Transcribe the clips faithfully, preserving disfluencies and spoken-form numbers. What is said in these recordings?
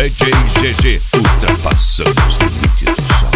D J G G, ultrapassando os limites do som.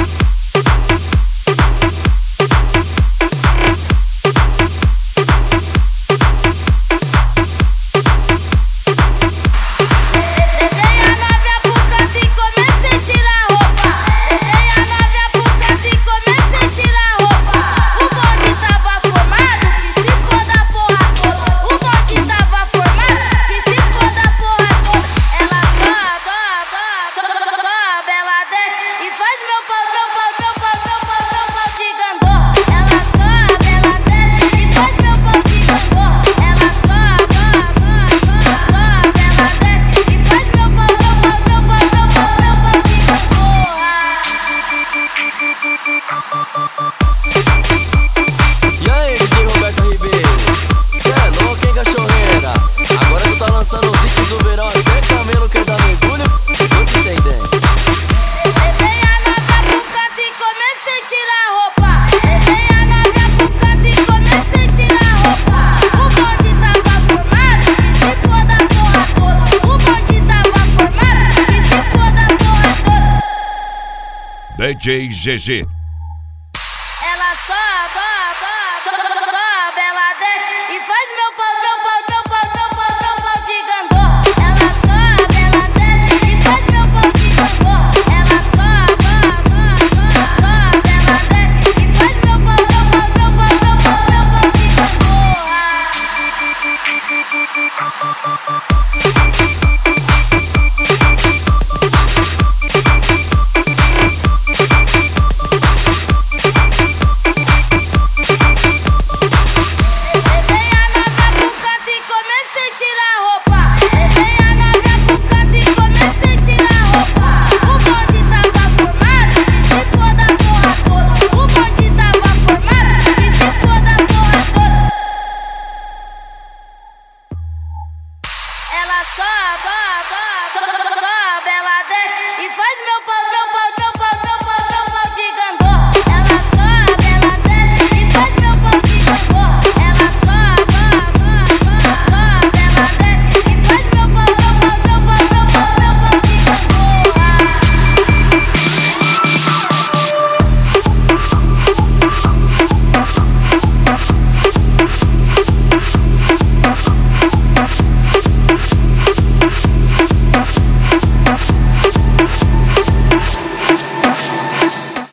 E aí, D J Roberto Ribeiro, cê é louco, hein, cachorreira? Agora tu tá lançando os hits do verão, até camelo quer dar mergulho, tô te entendendo. Levei a nova pro canto e comecei a tirar roupa. Levei a nova pro canto e comecei a tirar roupa. O bonde tava formado, que se foda a porra toda. O bonde tava formado, que se foda a porra toda. D J G G.